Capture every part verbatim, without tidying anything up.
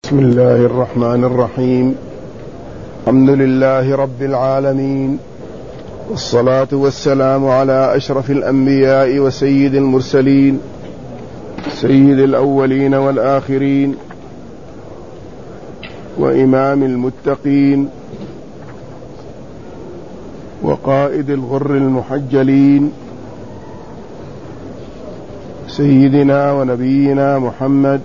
بسم الله الرحمن الرحيم. الحمد لله رب العالمين، والصلاة والسلام على أشرف الأنبياء وسيد المرسلين، سيد الأولين والآخرين، وإمام المتقين، وقائد الغر المحجلين، سيدنا ونبينا محمد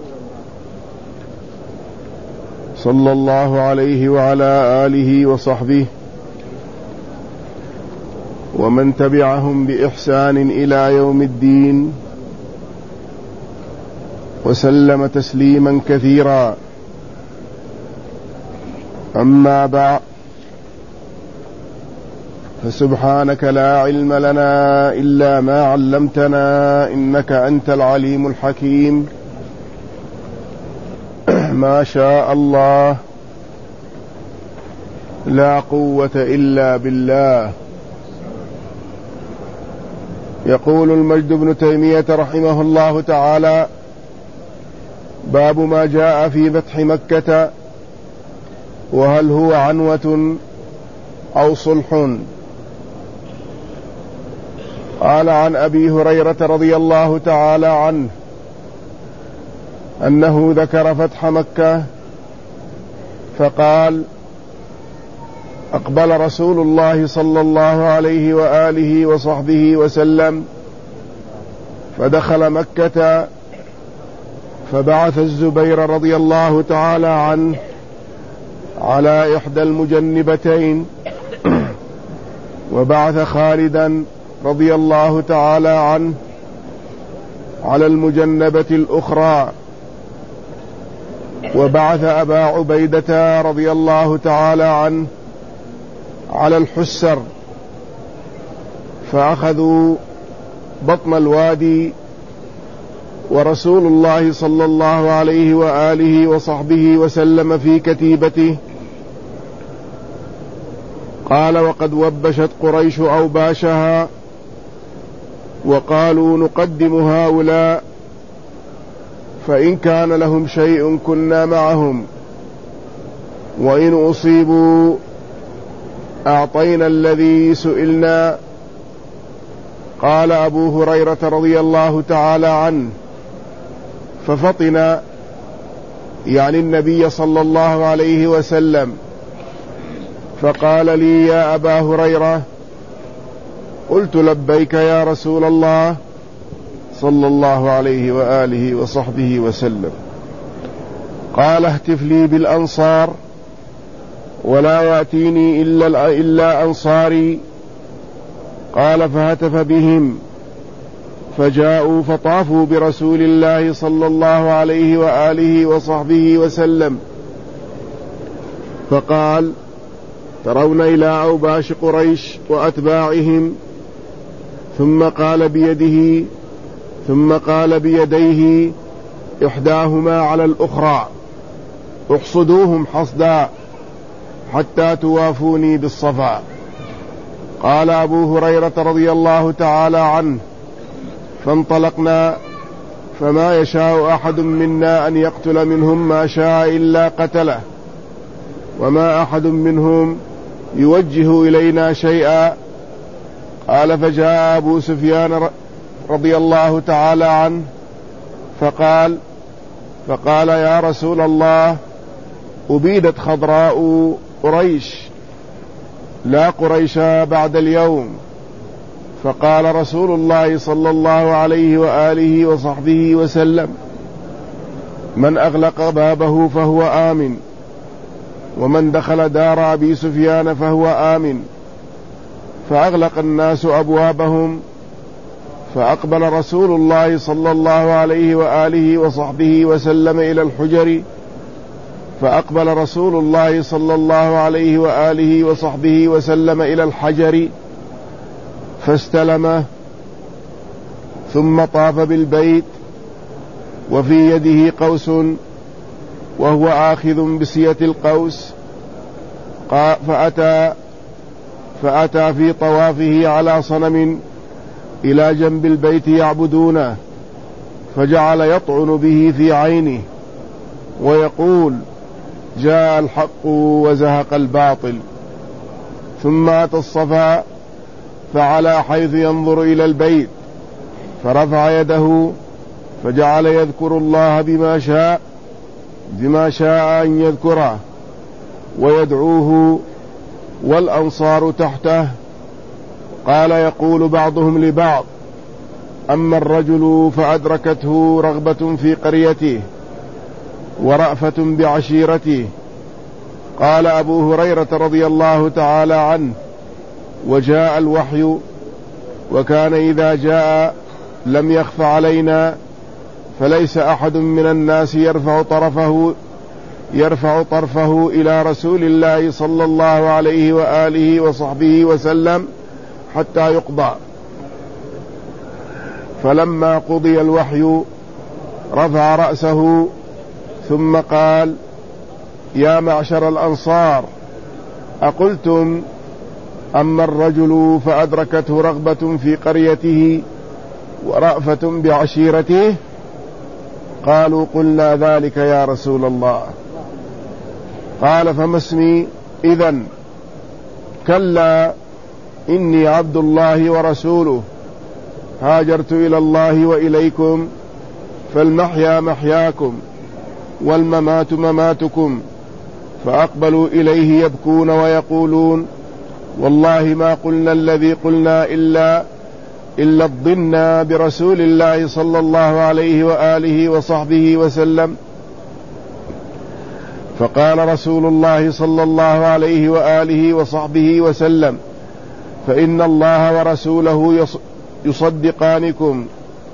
صلى الله عليه وعلى آله وصحبه ومن تبعهم بإحسان إلى يوم الدين، وسلم تسليما كثيرا. أما بعد، فسبحانك لا علم لنا إلا ما علمتنا، إنك أنت العليم الحكيم. ما شاء الله، لا قوة إلا بالله. يقول المجد بن تيمية رحمه الله تعالى: باب ما جاء في فتح مكة، وهل هو عنوة أو صلح؟ قال عن أبي هريرة رضي الله تعالى عنه أنه ذكر فتح مكة فقال: أقبل رسول الله صلى الله عليه وآله وصحبه وسلم فدخل مكة، فبعث الزبير رضي الله تعالى عنه على إحدى المجنبتين، وبعث خالدا رضي الله تعالى عنه على المجنبة الأخرى، وبعث أبا عبيدة رضي الله تعالى عنه على الحسر، فأخذوا بطن الوادي، ورسول الله صلى الله عليه وآله وصحبه وسلم في كتيبته. قال: وقد وبشت قريش أوباشها، وقالوا: نقدم هؤلاء، فإن كان لهم شيء كنا معهم، وإن أصيبوا أعطينا الذي سئلنا. قال أبو هريرة رضي الله تعالى عنه: ففطن، يعني النبي صلى الله عليه وسلم، فقال لي: يا أبا هريرة. قلت: لبيك يا رسول الله صلى الله عليه وآله وصحبه وسلم. قال: اهتف لي بالأنصار، ولا يأتيني إلا, إلا أنصاري. قال: فهتف بهم، فجاءوا فطافوا برسول الله صلى الله عليه وآله وصحبه وسلم، فقال: ترون إلى أوباش قريش وأتباعهم؟ ثم قال بيده ثم قال بيديه إحداهما على الأخرى: احصدوهم حصدا حتى توافوني بالصفا. قال أبو هريرة رضي الله تعالى عنه: فانطلقنا، فما يشاء أحد منا أن يقتل منهم ما شاء إلا قتله، وما أحد منهم يوجه إلينا شيئا. قال: فجاء أبو سفيان رضي الله تعالى عنه فقال فقال يا رسول الله، أبيدت خضراء قريش، لا قريش بعد اليوم. فقال رسول الله صلى الله عليه وآله وصحبه وسلم: من أغلق بابه فهو آمن، ومن دخل دار أبي سفيان فهو آمن. فأغلق الناس أبوابهم، فأقبل رسول الله صلى الله عليه وآله وصحبه وسلم إلى الحجر، فأقبل رسول الله صلى الله عليه وآله وصحبه وسلم إلى الحجر فاستلمه، ثم طاف بالبيت، وفي يده قوس وهو آخذ بسية القوس. فأتى فأتى في طوافه على صنم إلى جنب البيت يعبدونه، فجعل يطعن به في عينه، ويقول جاء الحق وزهق الباطل. ثم أتى الصفا فعلى حيث ينظر إلى البيت فرفع يده فجعل يذكر الله بما شاء بما شاء أن يذكره ويدعوه والأنصار تحته. قال يقول بعضهم لبعض: أما الرجل فأدركته رغبة في قريته ورأفة بعشيرته. قال أبو هريرة رضي الله تعالى عنه: وجاء الوحي وكان إذا جاء لم يخف علينا، فليس أحد من الناس يرفع طرفه يرفع طرفه إلى رسول الله صلى الله عليه وآله وصحبه وسلم حتى يقضى. فلما قضي الوحي رفع رأسه ثم قال: يا معشر الأنصار، أقلتم أما الرجل فأدركته رغبة في قريته ورأفة بعشيرته؟ قالوا: قلنا ذلك يا رسول الله. قال: فما اسمي إذن؟ كلا، إني عبد الله ورسوله، هاجرت إلى الله وإليكم، فالمحيا محياكم والممات مماتكم. فأقبلوا إليه يبكون ويقولون: والله ما قلنا الذي قلنا إلا إلا الظن برسول الله صلى الله عليه وآله وصحبه وسلم. فقال رسول الله صلى الله عليه وآله وصحبه وسلم: فإن الله ورسوله يصدقانكم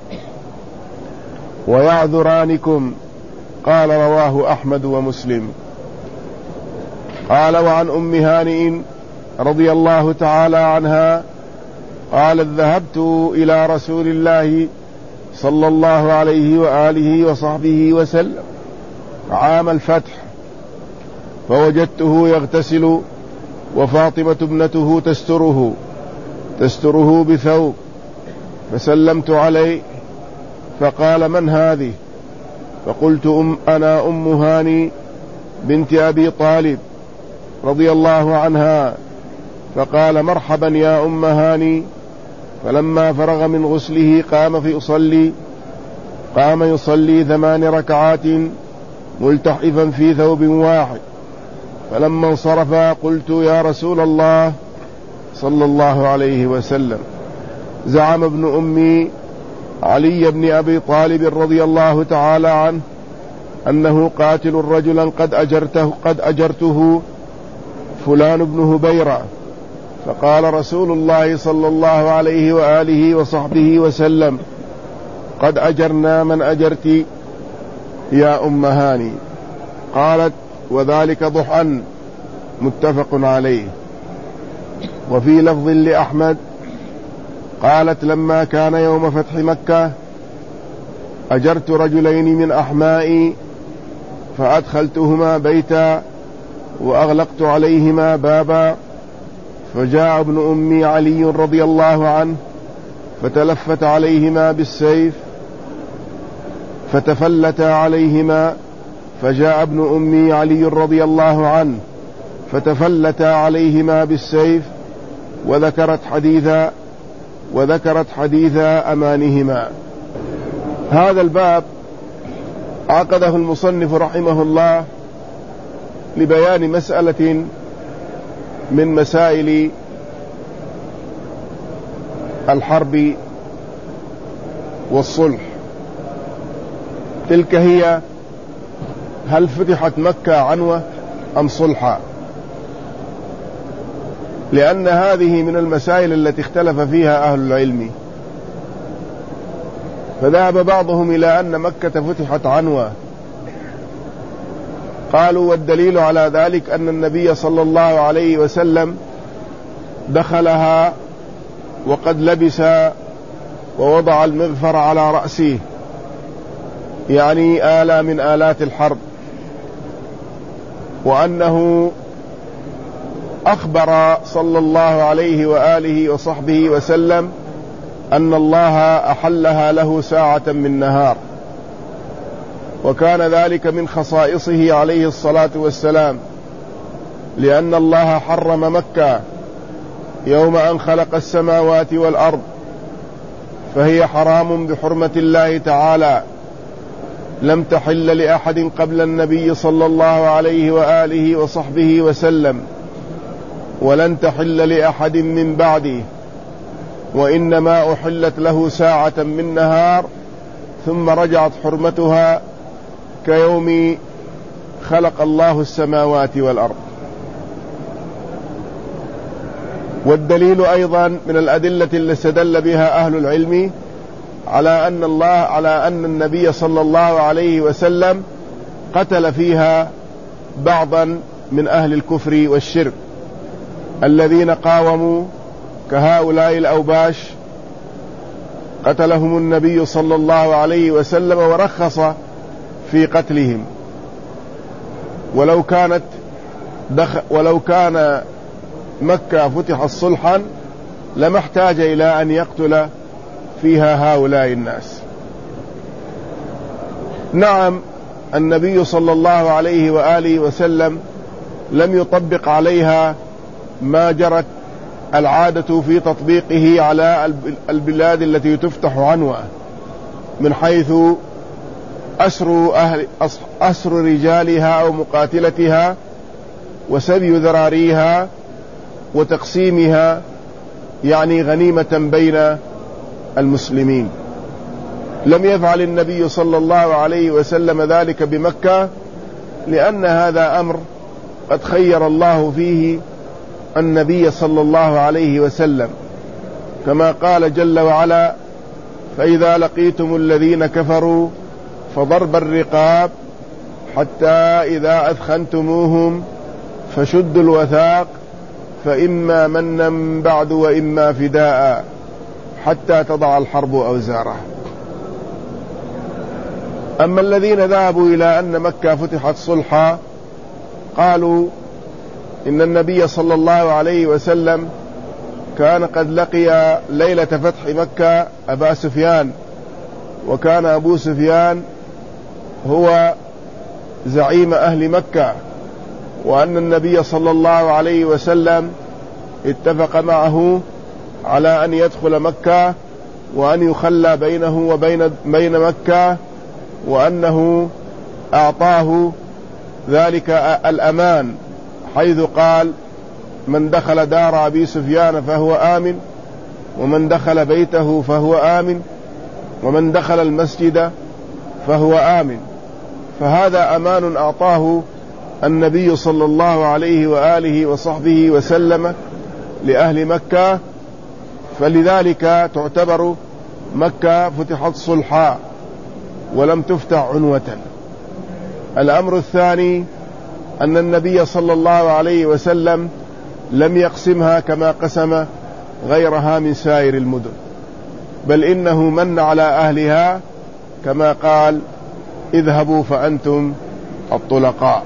ويعذرانكم. قال: رواه أحمد ومسلم. قال: وعن أم هانئ رضي الله تعالى عنها قالت: ذهبت إلى رسول الله صلى الله عليه وآله وصحبه وسلم عام الفتح، فوجدته يغتسل وفاطمة ابنته تستره تستره بثوب، فسلمت عليه فقال: من هذه؟ فقلت: أم أنا أم هاني بنت أبي طالب رضي الله عنها. فقال: مرحبا يا أم هاني. فلما فرغ من غسله قام فيصلي قام يصلي ثمان ركعات ملتحفا في ثوب واحد. فلما انصرف قلت: يا رسول الله صلى الله عليه وسلم، زعم ابن أمي علي بن أبي طالب رضي الله تعالى عنه أنه قاتل رجلا قد أجرته, قد أجرته فلان بن هبيرة. فقال رسول الله صلى الله عليه وآله وصحبه وسلم: قد أجرنا من أجرت يا أم هاني. قالت: وذلك ضحى. متفق عليه. وفي لفظ لأحمد قالت: لما كان يوم فتح مكة أجرت رجلين من أحمائي فأدخلتهما بيتا وأغلقت عليهما بابا، فجاء ابن أمي علي رضي الله عنه فتلفت عليهما بالسيف فتفلت عليهما، فجاء ابن أمي علي رضي الله عنه فتفلت عليهما بالسيف وذكرت حديثا وذكرت حديث أمانهما. هذا الباب عقده المصنف رحمه الله لبيان مسألة من مسائل الحرب والصلح. تلك هي: هل فتحت مكة عنوة أم صلحا؟ لأن هذه من المسائل التي اختلف فيها أهل العلم. فذهب بعضهم إلى أن مكة فتحت عنوة، قالوا: والدليل على ذلك أن النبي صلى الله عليه وسلم دخلها وقد لبس ووضع المغفر على رأسه، يعني آلة من آلات الحرب، وأنه أخبر صلى الله عليه وآله وصحبه وسلم أن الله أحلها له ساعة من نهار. وكان ذلك من خصائصه عليه الصلاة والسلام، لأن الله حرم مكة يوم أن خلق السماوات والأرض، فهي حرام بحرمة الله تعالى، لم تحل لأحد قبل النبي صلى الله عليه وآله وصحبه وسلم، ولن تحل لأحد من بعده، وإنما أحلت له ساعة من نهار ثم رجعت حرمتها كيوم خلق الله السماوات والأرض. والدليل أيضا من الأدلة التي استدل بها أهل العلم على أن الله على أن النبي صلى الله عليه وسلم قتل فيها بعضا من أهل الكفر والشرك الذين قاوموا كهؤلاء الأوباش، قتلهم النبي صلى الله عليه وسلم ورخص في قتلهم. ولو كانت دخ ولو كان مكة فتحت صلحا لما احتاج إلى أن يقتل فيها هؤلاء الناس. نعم، النبي صلى الله عليه وآله وسلم لم يطبق عليها ما جرت العادة في تطبيقه على البلاد التي تفتح عنوة، من حيث أسر, أهل أسر رجالها أو مقاتلتها وسبي ذراريها وتقسيمها يعني غنيمة بين المسلمين. لم يفعل النبي صلى الله عليه وسلم ذلك بمكة، لأن هذا أمر قد خير الله فيه النبي صلى الله عليه وسلم، كما قال جل وعلا: فإذا لقيتم الذين كفروا فضرب الرقاب حتى إذا أثخنتموهم فشدوا الوثاق فإما منا بعد وإما فداء حتى تضع الحرب أوزارها. أما الذين ذهبوا إلى أن مكة فتحت صلحا قالوا إن النبي صلى الله عليه وسلم كان قد لقي ليلة فتح مكة أبا سفيان، وكان أبو سفيان هو زعيم أهل مكة، وأن النبي صلى الله عليه وسلم اتفق معه على أن يدخل مكة وأن يخلى بينه وبين بين مكة، وأنه أعطاه ذلك الأمان، حيث قال: من دخل دار أبي سفيان فهو آمن، ومن دخل بيته فهو آمن، ومن دخل المسجد فهو آمن. فهذا أمان أعطاه النبي صلى الله عليه وآله وصحبه وسلم لأهل مكة، فلذلك تعتبر مكة فتحت صلحا ولم تفتح عنوة. الأمر الثاني أن النبي صلى الله عليه وسلم لم يقسمها كما قسم غيرها من سائر المدن، بل إنه من على أهلها كما قال: اذهبوا فأنتم الطلقاء.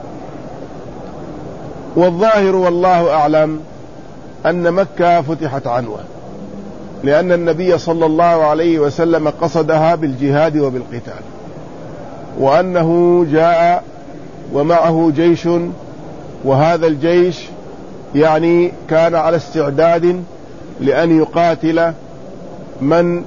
والظاهر والله أعلم أن مكة فتحت عنوة، لأن النبي صلى الله عليه وسلم قصدها بالجهاد وبالقتال، وأنه جاء ومعه جيش، وهذا الجيش يعني كان على استعداد لأن يقاتل من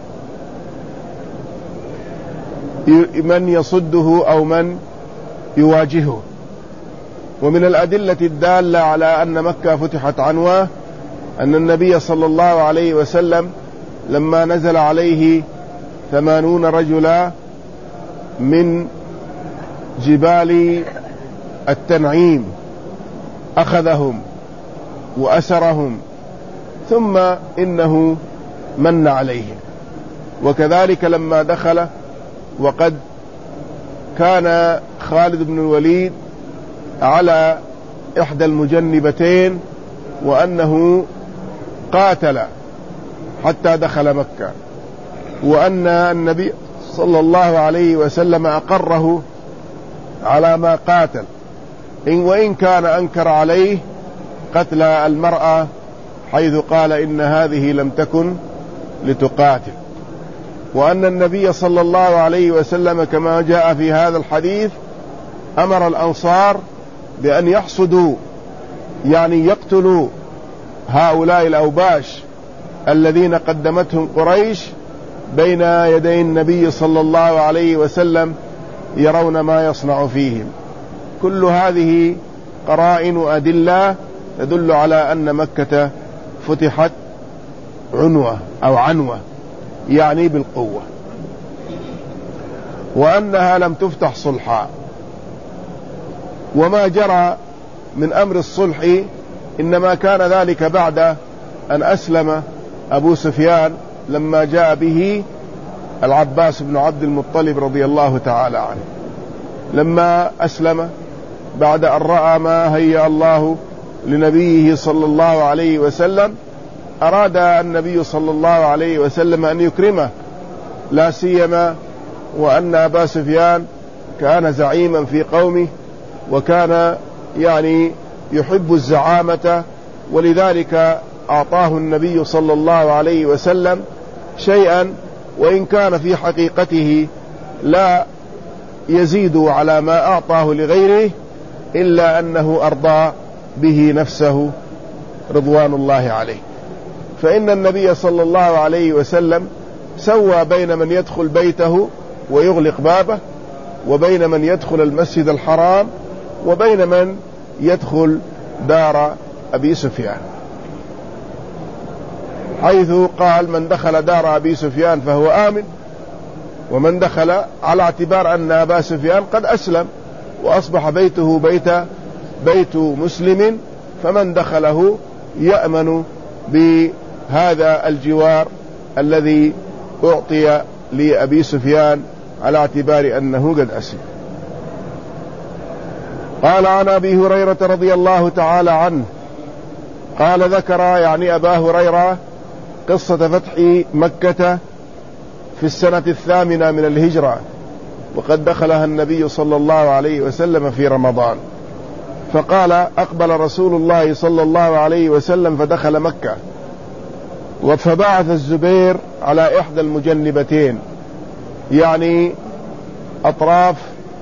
من يصده أو من يواجهه. ومن الأدلة الدالة على أن مكة فتحت عنوة أن النبي صلى الله عليه وسلم لما نزل عليه ثمانون رجلا من جبال التنعيم أخذهم وأسرهم، ثم إنه من عليهم. وكذلك لما دخل، وقد كان خالد بن الوليد على إحدى المجنبتين، وأنه قاتل حتى دخل مكة، وأن النبي صلى الله عليه وسلم أقره على ما قاتل، إن وإن كان أنكر عليه قتل المرأة، حيث قال: إن هذه لم تكن لتقاتل. وأن النبي صلى الله عليه وسلم كما جاء في هذا الحديث أمر الأنصار بأن يحصدوا يعني يقتلوا هؤلاء الأوباش الذين قدمتهم قريش بين يدي النبي صلى الله عليه وسلم يرون ما يصنع فيهم. كل هذه قرائن وأدلة تدل على أن مكة فتحت عنوة أو عنوة يعني بالقوة، وأنها لم تفتح صلحا. وما جرى من أمر الصلح إنما كان ذلك بعد أن أسلم أبو سفيان لما جاء به العباس بن عبد المطلب رضي الله تعالى عنه. لما أسلم بعد أن رأى ما هيأ الله لنبيه صلى الله عليه وسلم، أراد النبي صلى الله عليه وسلم أن يكرمه، لا سيما وأن أبا سفيان كان زعيما في قومه، وكان يعني يحب الزعامة، ولذلك أعطاه النبي صلى الله عليه وسلم شيئا وإن كان في حقيقته لا يزيد على ما أعطاه لغيره، إلا أنه أرضى به نفسه رضوان الله عليه. فإن النبي صلى الله عليه وسلم سوى بين من يدخل بيته ويغلق بابه، وبين من يدخل المسجد الحرام، وبين من يدخل دار أبي سفيان، حيث قال من دخل دار أبي سفيان فهو آمن، ومن دخل على اعتبار أن أبا سفيان قد أسلم وأصبح بيته بيت بيت مسلم، فمن دخله يأمن بهذا الجوار الذي أعطي لأبي سفيان على اعتبار أنه قد أسلم. قال عن أبي هريرة رضي الله تعالى عنه قال ذكر يعني أبا هريرة قصة فتح مكة في السنة الثامنة من الهجرة، وقد دخلها النبي صلى الله عليه وسلم في رمضان. فقال أقبل رسول الله صلى الله عليه وسلم فدخل مكة، فبعث الزبير على إحدى المجنبتين يعني أطراف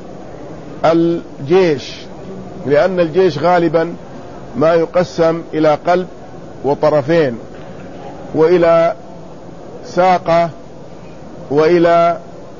الجيش، لأن الجيش غالبا ما يقسم إلى قلب وطرفين وإلى ساقة وإلى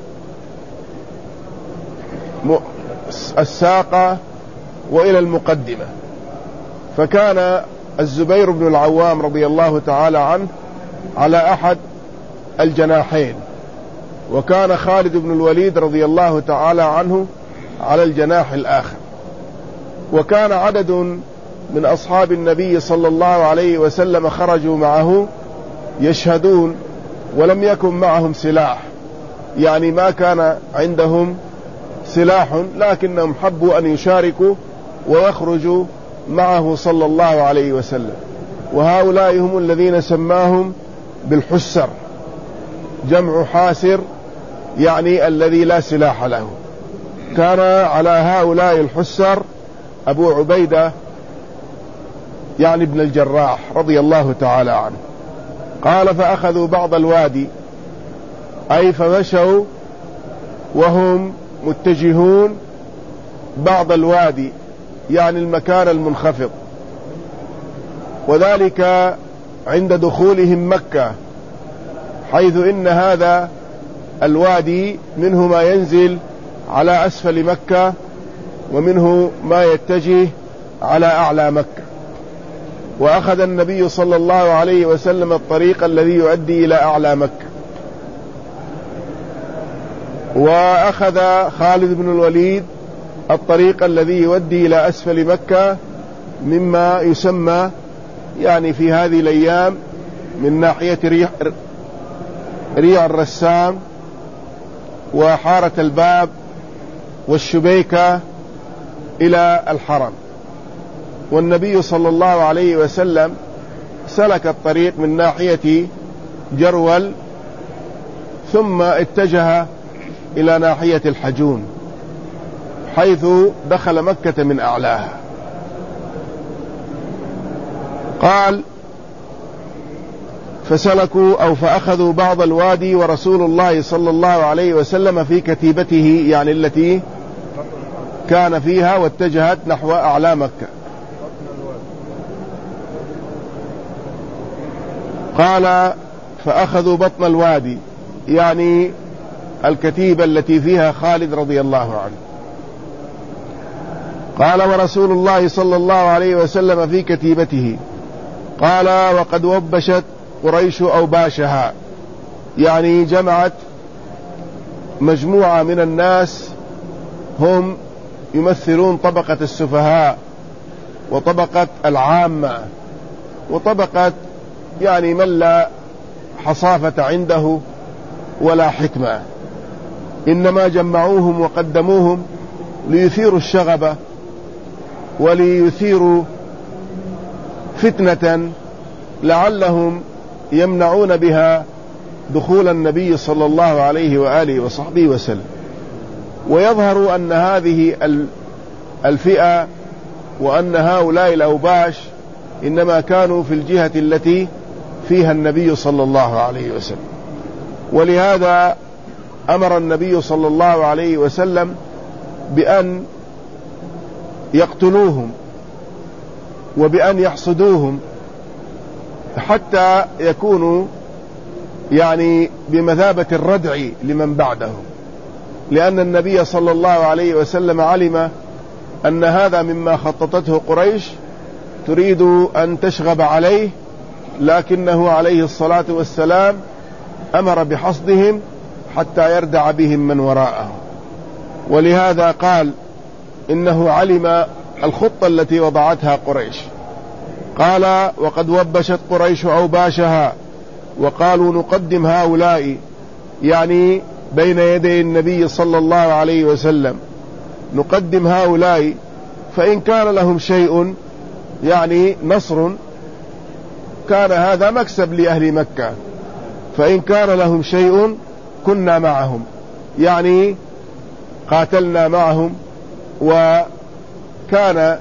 الساقة وإلى المقدمة. فكان الزبير بن العوام رضي الله تعالى عنه على أحد الجناحين، وكان خالد بن الوليد رضي الله تعالى عنه على الجناح الآخر. وكان عدد من أصحاب النبي صلى الله عليه وسلم خرجوا معه يشهدون، ولم يكن معهم سلاح، يعني ما كان عندهم سلاح، لكنهم حبوا أن يشاركوا ويخرجوا معه صلى الله عليه وسلم. وهؤلاء هم الذين سماهم بالحسر، جمع حاسر يعني الذي لا سلاح له. كان على هؤلاء الحسر أبو عبيدة يعني ابن الجراح رضي الله تعالى عنه. قال فأخذوا بعض الوادي، أي فمشوا وهم متجهون بعض الوادي يعني المكان المنخفض، وذلك عند دخولهم مكة، حيث إن هذا الوادي منه ما ينزل على أسفل مكة، ومنه ما يتجه على أعلى مكة. وأخذ النبي صلى الله عليه وسلم الطريق الذي يؤدي إلى أعلى مكة، وأخذ خالد بن الوليد الطريق الذي يؤدي إلى أسفل مكة، مما يسمى يعني في هذه الأيام من ناحية ريع, ريع الرسام وحارة الباب والشبيكة إلى الحرم. والنبي صلى الله عليه وسلم سلك الطريق من ناحية جرول، ثم اتجه إلى ناحية الحجون، حيث دخل مكة من أعلاها. فسلكوا أو فأخذوا بعض الوادي ورسول الله صلى الله عليه وسلم في كتيبته، يعني التي كان فيها، واتجهت نحو أعلى مكة. قال فأخذوا بطن الوادي، يعني الكتيبة التي فيها خالد رضي الله عنه. قال ورسول الله صلى الله عليه وسلم في كتيبته. قال وقد وبشت قريش أوباشها، يعني جمعت مجموعة من الناس هم يمثلون طبقة السفهاء وطبقة العامة وطبقة يعني من لا حصافة عنده ولا حكمة، إنما جمعوهم وقدموهم ليثيروا الشغبة وليثيروا فتنة لعلهم يمنعون بها دخول النبي صلى الله عليه وآله وصحبه وسلم. ويظهر أن هذه الفئة وأن هؤلاء الأوباش إنما كانوا في الجهة التي فيها النبي صلى الله عليه وسلم، ولهذا أمر النبي صلى الله عليه وسلم بأن يقتلوهم وبأن يحصدوهم حتى يكونوا يعني بمثابة الردع لمن بعدهم، لأن النبي صلى الله عليه وسلم علم أن هذا مما خططته قريش، تريد أن تشغب عليه، لكنه عليه الصلاة والسلام أمر بحصدهم حتى يردع بهم من وراءهم. ولهذا قال إنه علم الخطة التي وضعتها قريش. قال وقد وبشت قريش أوباشها وقالوا نقدم هؤلاء، يعني بين يدي النبي صلى الله عليه وسلم، نقدم هؤلاء فإن كان لهم شيء يعني نصر كان هذا مكسب لأهل مكة، فإن كان لهم شيء كنا معهم، يعني قاتلنا معهم وكان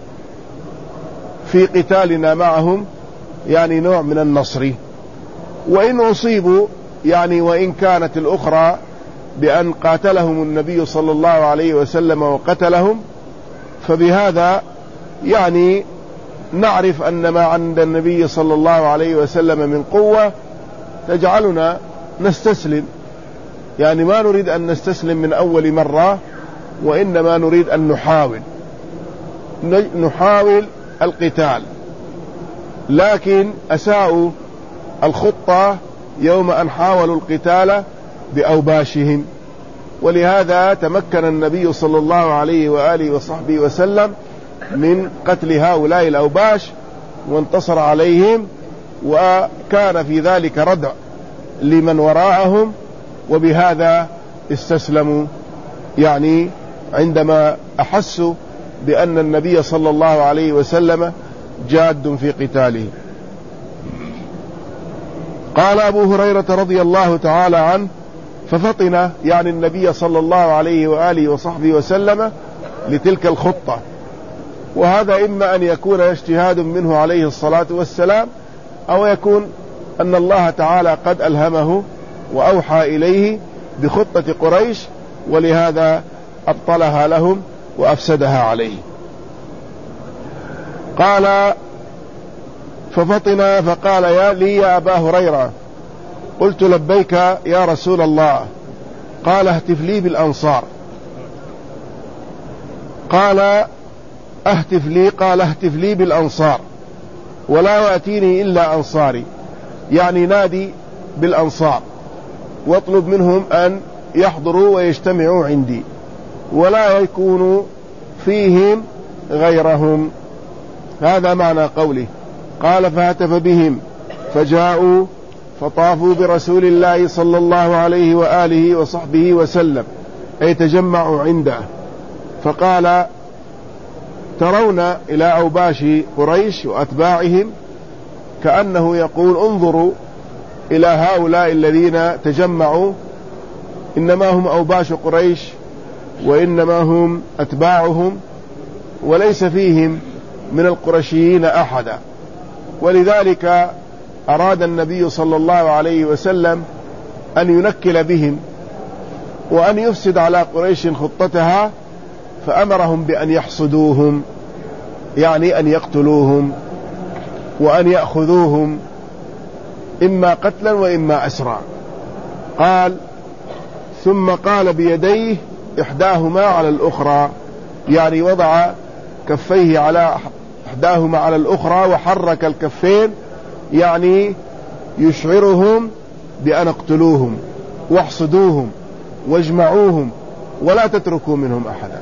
في قتالنا معهم يعني نوع من النصر. وإن أصيبوا يعني وإن كانت الأخرى بأن قاتلهم النبي صلى الله عليه وسلم وقتلهم، فبهذا يعني نعرف أن ما عند النبي صلى الله عليه وسلم من قوة تجعلنا نستسلم، يعني ما نريد أن نستسلم من أول مرة، وإنما نريد أن نحاول نحاول القتال. لكن أساءوا الخطة يوم أن حاولوا القتال بأوباشهم، ولهذا تمكن النبي صلى الله عليه وآله وصحبه وسلم من قتل هؤلاء الأوباش وانتصر عليهم، وكان في ذلك ردع لمن وراءهم، وبهذا استسلموا يعني عندما أحسوا بأن النبي صلى الله عليه وسلم جاد في قتاله. قال أبو هريرة رضي الله تعالى عنه ففطن يعني النبي صلى الله عليه وآله وصحبه وسلم لتلك الخطة، وهذا إما أن يكون اجتهاد منه عليه الصلاة والسلام، أو يكون أن الله تعالى قد ألهمه وأوحى إليه بخطة قريش، ولهذا أبطلها لهم وأفسدها عليه. قال ففطن فقال يا لي يا أبا هريرة، قلت لبيك يا رسول الله. قال اهتف لي بالأنصار. قال اهتف لي قال اهتف لي بالأنصار ولا يأتيني إلا أنصاري، يعني نادي بالأنصار واطلب منهم أن يحضروا ويجتمعوا عندي ولا يكون فيهم غيرهم. هذا معنى قوله. قال فهتف بهم فجاءوا فطافوا برسول الله صلى الله عليه وآله وصحبه وسلم، أي تجمعوا عنده، فقال ترون إلى أوباش قريش وأتباعهم، كأنه يقول انظروا إلى هؤلاء الذين تجمعوا، إنما هم أوباش قريش وإنما هم أتباعهم وليس فيهم من القرشيين أحدا. ولذلك أراد النبي صلى الله عليه وسلم أن ينكل بهم وأن يفسد على قريش خطتها، فأمرهم بأن يحصدوهم، يعني أن يقتلوهم وأن يأخذوهم إما قتلا وإما أسرا. قال: ثم قال بيديه إحداهما على الأخرى، يعني وضع كفيه على إحداهما على الأخرى وحرك الكفين، يعني يشعرهم بأن اقتلوهم واحصدوهم واجمعوهم ولا تتركوا منهم أحدا.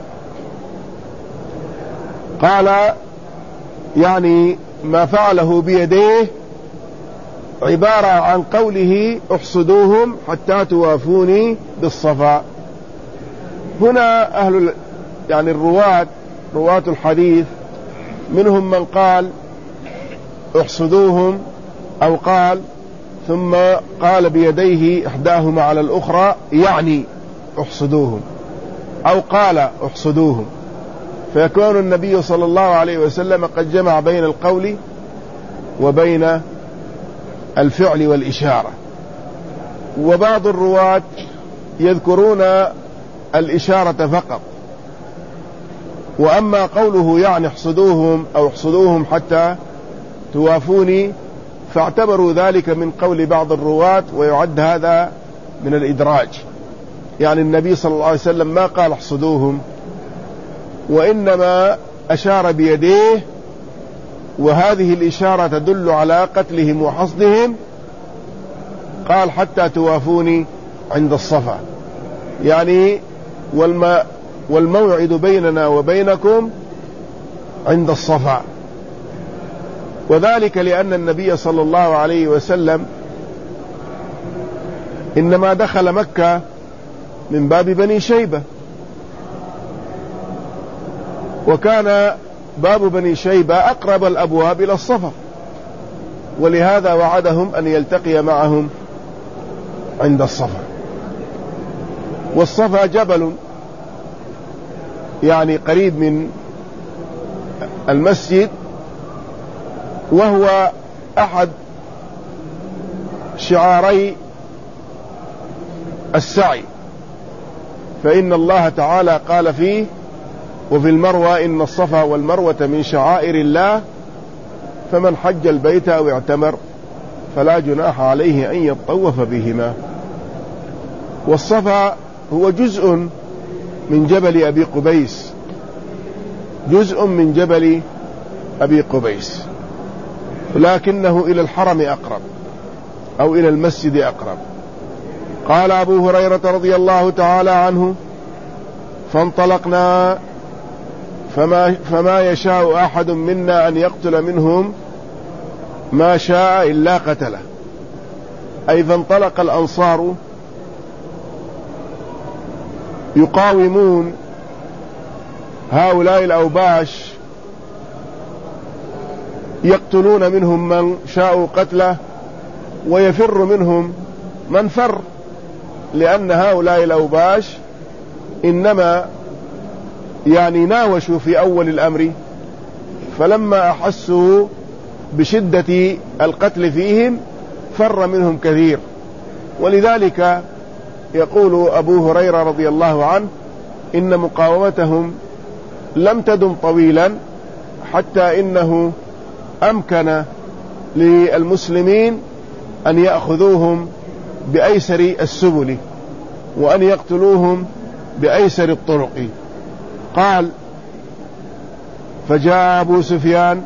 قال: يعني ما فعله بيديه عبارة عن قوله: احصدوهم حتى توافوني بالصفا. هنا أهل يعني الرواة رواة الحديث منهم من قال احصدوهم، أو قال ثم قال بيديه إحداهما على الأخرى يعني احصدوهم، أو قال احصدوهم، فيكون النبي صلى الله عليه وسلم قد جمع بين القول وبين الفعل والإشارة. وبعض الرواة يذكرون الإشارة فقط، وأما قوله يعني احصدوهم أو احصدوهم حتى توافوني فاعتبروا ذلك من قول بعض الرواة، ويعد هذا من الإدراج، يعني النبي صلى الله عليه وسلم ما قال احصدوهم، وإنما أشار بيديه، وهذه الإشارة تدل على قتلهم وحصدهم. قال: حتى توافوني عند الصفا، يعني والم والموعد بيننا وبينكم عند الصفا. وذلك لأن النبي صلى الله عليه وسلم إنما دخل مكة من باب بني شيبة، وكان باب بني شيبة أقرب الأبواب إلى الصفا، ولهذا وعدهم أن يلتقي معهم عند الصفا. والصفا جبل يعني قريب من المسجد، وهو أحد شعاري السعي، فإن الله تعالى قال فيه: وفي المروة إن الصفا والمروة من شعائر الله فمن حج البيت أو اعتمر فلا جناح عليه أن يطوف بهما. والصفا هو جزء من جبل أبي قبيس، جزء من جبل أبي قبيس، لكنه إلى الحرم أقرب أو إلى المسجد أقرب. قال أبو هريرة رضي الله تعالى عنه: فانطلقنا فما, فما يشاء أحد منا أن يقتل منهم ما شاء إلا قتله. أي فانطلق الأنصار يقاومون هؤلاء الأوباش، يقتلون منهم من شاءوا قتله ويفر منهم من فر، لأن هؤلاء الأوباش إنما يعني ناوشوا في أول الأمر، فلما أحسوا بشدة القتل فيهم فر منهم كثير. ولذلك يقول أبو هريرة رضي الله عنه: إن مقاومتهم لم تدم طويلا، حتى إنه أمكن للمسلمين أن يأخذوهم بأيسر السبل وأن يقتلوهم بأيسر الطرق. قال: فجاء أبو سفيان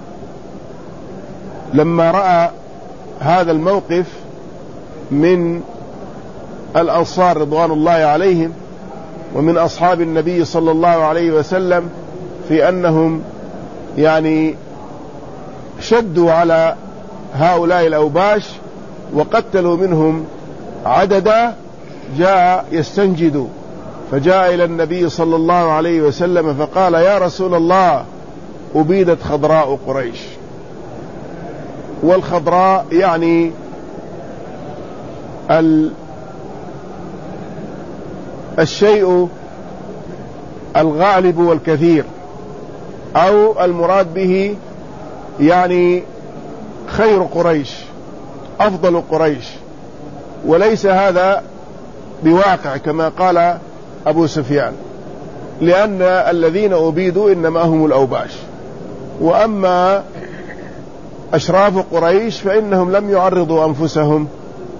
لما رأى هذا الموقف من الأنصار رضوان الله عليهم ومن أصحاب النبي صلى الله عليه وسلم في أنهم يعني شدوا على هؤلاء الأوباش وقتلوا منهم عددا، جاء يستنجد، فجاء إلى النبي صلى الله عليه وسلم فقال: يا رسول الله، أبيدت خضراء قريش. والخضراء يعني ال الشيء الغالب والكثير، أو المراد به يعني خير قريش، أفضل قريش، وليس هذا بواقع كما قال أبو سفيان، لأن الذين أبيدوا إنما هم الأوباش، وأما أشراف قريش فإنهم لم يعرضوا أنفسهم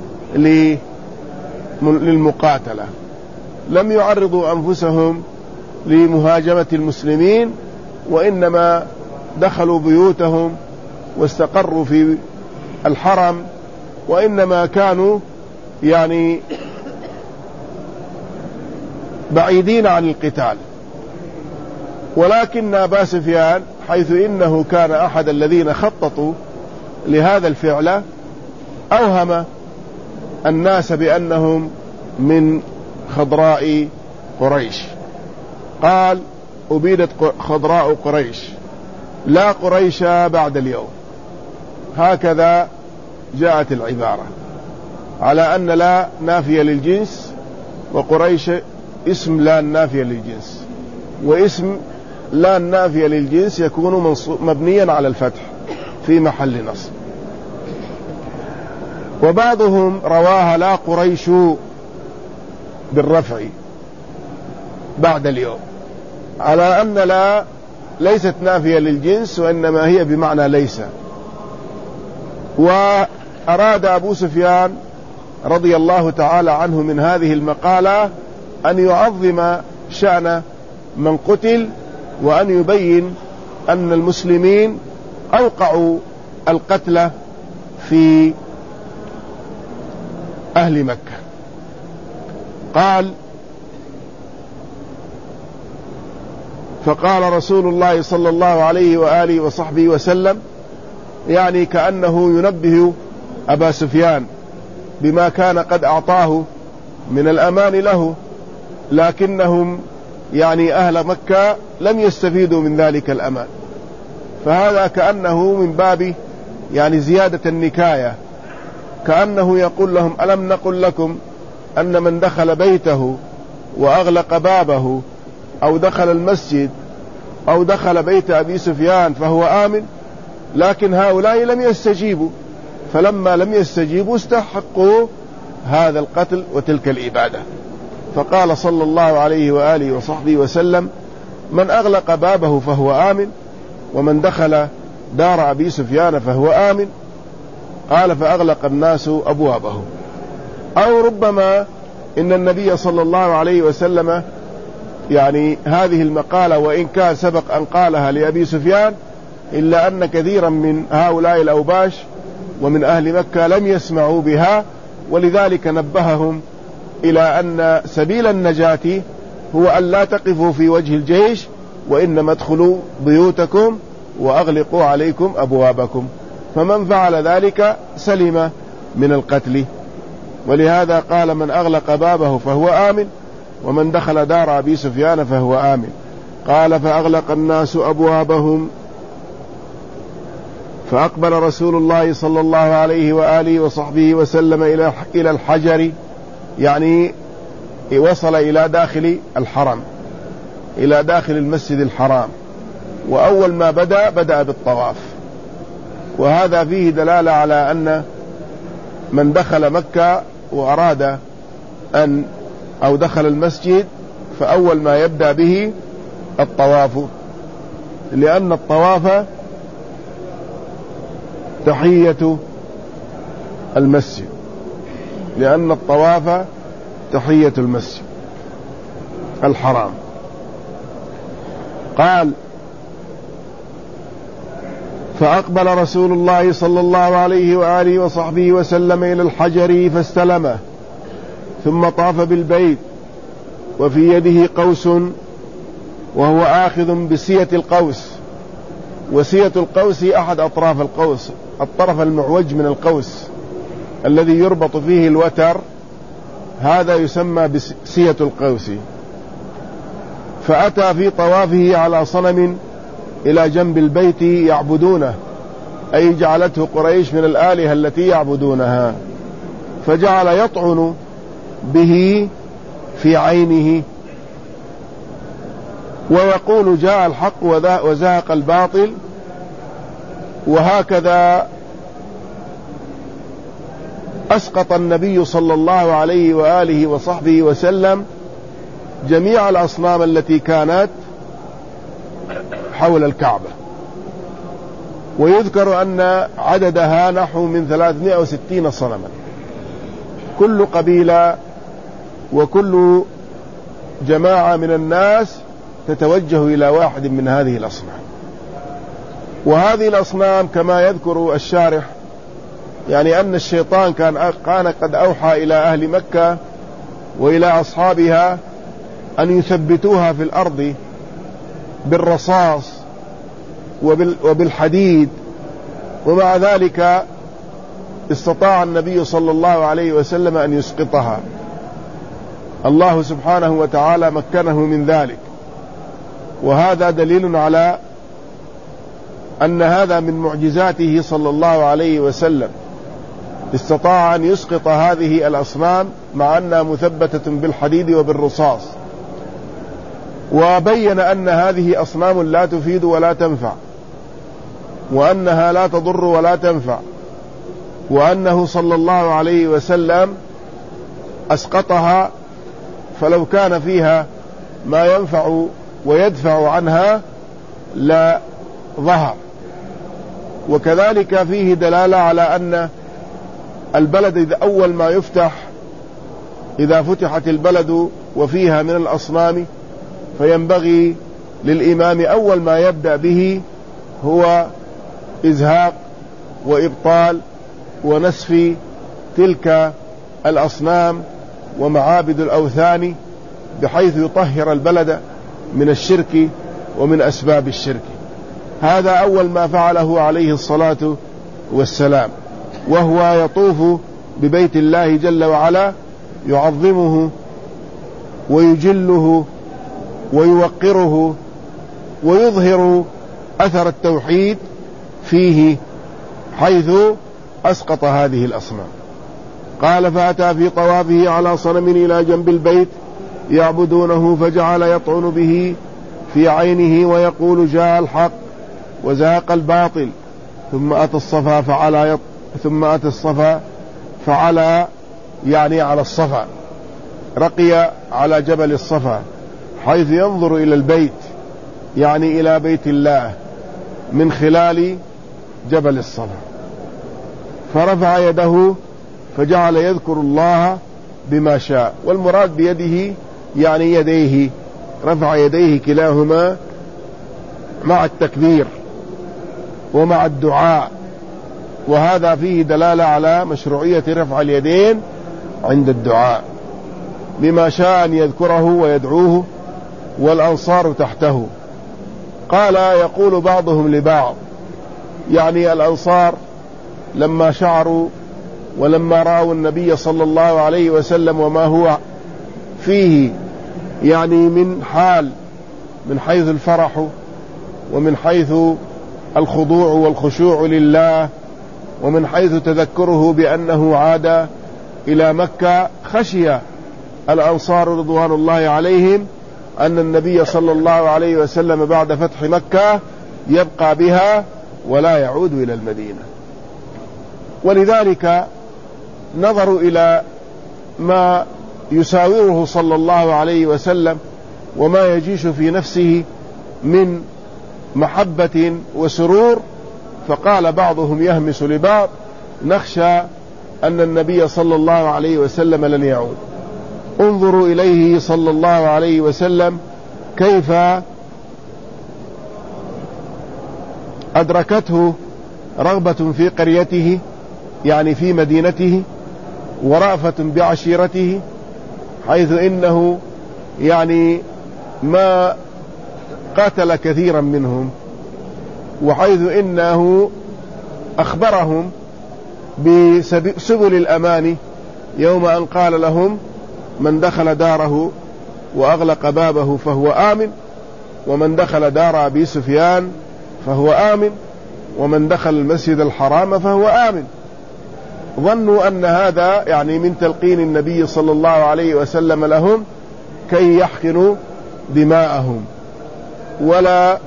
للمقاتلة، لم يعرضوا أنفسهم لمهاجمة المسلمين، وإنما دخلوا بيوتهم واستقروا في الحرم، وإنما كانوا يعني بعيدين عن القتال. ولكن أبا سفيان حيث إنه كان أحد الذين خططوا لهذا الفعل أوهم الناس بأنهم من خضراء قريش، قال أبيدت خضراء قريش لا قريش بعد اليوم، هكذا جاءت العبارة، على أن لا نافية للجنس، وقريش اسم لا نافية للجنس، واسم لا نافية للجنس يكون مبنيا على الفتح في محل نصب. وبعضهم رواها لا قريش بالرفع بعد اليوم، على أن لا ليست نافية للجنس، وإنما هي بمعنى ليس. وأراد أبو سفيان رضي الله تعالى عنه من هذه المقالة أن يعظم شأن من قتل، وأن يبين أن المسلمين أوقعوا القتل في أهل مكة. قال: فقال رسول الله صلى الله عليه وآله وصحبه وسلم، يعني كأنه ينبه أبا سفيان بما كان قد أعطاه من الأمان له، لكنهم يعني أهل مكة لم يستفيدوا من ذلك الأمان، فهذا كأنه من باب يعني زيادة النكاية، كأنه يقول لهم: ألم نقل لكم أن من دخل بيته وأغلق بابه أو دخل المسجد أو دخل بيت أبي سفيان فهو آمن؟ لكن هؤلاء لم يستجيبوا، فلما لم يستجيبوا استحقوا هذا القتل وتلك الإبادة. فقال صلى الله عليه وآله وصحبه وسلم: من أغلق بابه فهو آمن، ومن دخل دار أبي سفيان فهو آمن. قال: فأغلق الناس أبوابه. أو ربما إن النبي صلى الله عليه وسلم يعني هذه المقالة وإن كان سبق أن قالها لأبي سفيان، إلا أن كثيرا من هؤلاء الأوباش ومن أهل مكة لم يسمعوا بها، ولذلك نبههم إلى أن سبيل النجاة هو أن لا تقفوا في وجه الجيش، وإنما ادخلوا بيوتكم وأغلقوا عليكم أبوابكم، فمن فعل ذلك سلم من القتل. ولهذا قال: من أغلق بابه فهو آمن، ومن دخل دار أبي سفيان فهو آمن. قال: فأغلق الناس أبوابهم، فأقبل رسول الله صلى الله عليه وآله وصحبه وسلم إلى الحجر، يعني وصل إلى داخل الحرم، إلى داخل المسجد الحرام. وأول ما بدأ بدأ بالطواف، وهذا فيه دلالة على أن من دخل مكة وأراد أن أو دخل المسجد فأول ما يبدأ به الطواف، لأن الطواف تحية المسجد، لأن الطواف تحية المسجد الحرام. قال: فأقبل رسول الله صلى الله عليه وآله وصحبه وسلم إلى الحجر فاستلمه، ثم طاف بالبيت، وفي يده قوس وهو آخذ بسية القوس. وسية القوس أحد أطراف القوس، الطرف المعوج من القوس الذي يربط فيه الوتر، هذا يسمى بسية القوس. فأتى في طوافه على صنم إلى جنب البيت يعبدونه، أي جعلته قريش من الآلهة التي يعبدونها، فجعل يطعن به في عينه ويقول: جاء الحق وزهق الباطل. وهكذا أسقط النبي صلى الله عليه وآله وصحبه وسلم جميع الأصنام التي كانت حول الكعبة، ويذكر أن عددها نحو من ثلاثمائة وستين صنما، كل قبيلة وكل جماعة من الناس تتوجه إلى واحد من هذه الأصنام. وهذه الأصنام كما يذكر الشارح يعني أن الشيطان كان كان قد أوحى إلى أهل مكة وإلى أصحابها أن يثبتوها في الأرض بالرصاص وبالحديد، ومع ذلك استطاع النبي صلى الله عليه وسلم أن يسقطها. الله سبحانه وتعالى مكنه من ذلك، وهذا دليل على أن هذا من معجزاته صلى الله عليه وسلم، استطاع أن يسقط هذه الأصنام مع أنها مثبتة بالحديد وبالرصاص. وبين أن هذه أصنام لا تفيد ولا تنفع، وأنها لا تضر ولا تنفع، وأنه صلى الله عليه وسلم أسقطها، فلو كان فيها ما ينفع ويدفع عنها لا ظهر. وكذلك فيه دلالة على أن البلد إذا أول ما يفتح، إذا فتحت البلد وفيها من الأصنام، فينبغي للإمام أول ما يبدأ به هو إزهاق وإبطال ونسف تلك الأصنام ومعابد الأوثان، بحيث يطهر البلد من الشرك ومن أسباب الشرك. هذا أول ما فعله عليه الصلاة والسلام، وهو يطوف ببيت الله جل وعلا يعظمه ويجله ويوقره ويظهر أثر التوحيد فيه، حيث أسقط هذه الأصنام. قال: فأتى في طوافه على صنم إلى جنب البيت يعبدونه، فجعل يطعن به في عينه ويقول: جاء الحق وزهق الباطل. ثم أتى الصفا فعلى يط... ثم أتى الصفا فعلى يعني على الصفا، رقي على جبل الصفا حيث ينظر إلى البيت، يعني إلى بيت الله من خلال جبل الصفا، فرفع يده فجعل يذكر الله بما شاء. والمراد بيده يعني يديه، رفع يديه كلاهما مع التكبير ومع الدعاء، وهذا فيه دلالة على مشروعية رفع اليدين عند الدعاء، بما شاء أن يذكره ويدعوه والأنصار تحته. قال: يقول بعضهم لبعض، يعني الأنصار لما شعروا ولما رأوا النبي صلى الله عليه وسلم وما هو فيه يعني من حال، من حيث الفرح ومن حيث الخضوع والخشوع لله ومن حيث تذكره بأنه عاد إلى مكة، خشي الأنصار رضوان الله عليهم أن النبي صلى الله عليه وسلم بعد فتح مكة يبقى بها ولا يعود إلى المدينة، ولذلك نظروا إلى ما يساوره صلى الله عليه وسلم وما يجيش في نفسه من محبة وسرور، فقال بعضهم يهمس لبعض: نخشى أن النبي صلى الله عليه وسلم لن يعود. انظروا إليه صلى الله عليه وسلم كيف أدركته رغبة في قريته، يعني في مدينته، ورأفة بعشيرته، حيث إنه يعني ما قاتل كثيرا منهم، وحيث إنه أخبرهم بسبل الأمان يوم أن قال لهم: من دخل داره وأغلق بابه فهو آمن، ومن دخل دار أبي سفيان فهو آمن، ومن دخل المسجد الحرام فهو آمن. ظنوا أن هذا يعني من تلقين النبي صلى الله عليه وسلم لهم كي يحقنوا دماءهم ولا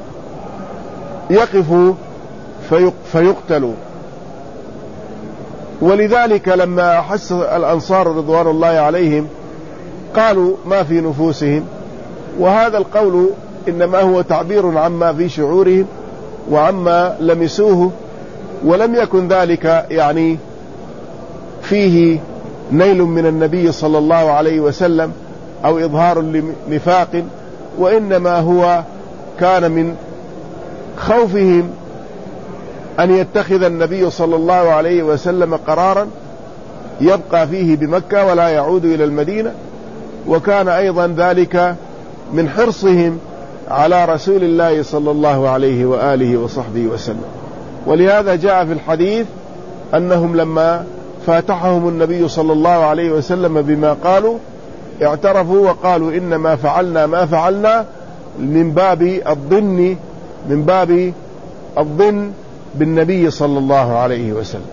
يقفوا فيقتلوا. ولذلك لما أحس الأنصار رضوان الله عليهم قالوا ما في نفوسهم، وهذا القول إنما هو تعبير عما في شعورهم وعما لمسوه، ولم يكن ذلك يعني فيه نيل من النبي صلى الله عليه وسلم أو إظهار لنفاق، وإنما هو كان من خوفهم أن يتخذ النبي صلى الله عليه وسلم قرارا يبقى فيه بمكة ولا يعود إلى المدينة، وكان أيضا ذلك من حرصهم على رسول الله صلى الله عليه وآله وصحبه وسلم. ولهذا جاء في الحديث أنهم لما فاتحهم النبي صلى الله عليه وسلم بما قالوا اعترفوا وقالوا إنما فعلنا ما فعلنا من باب الظن من باب الظن بالنبي صلى الله عليه وسلم.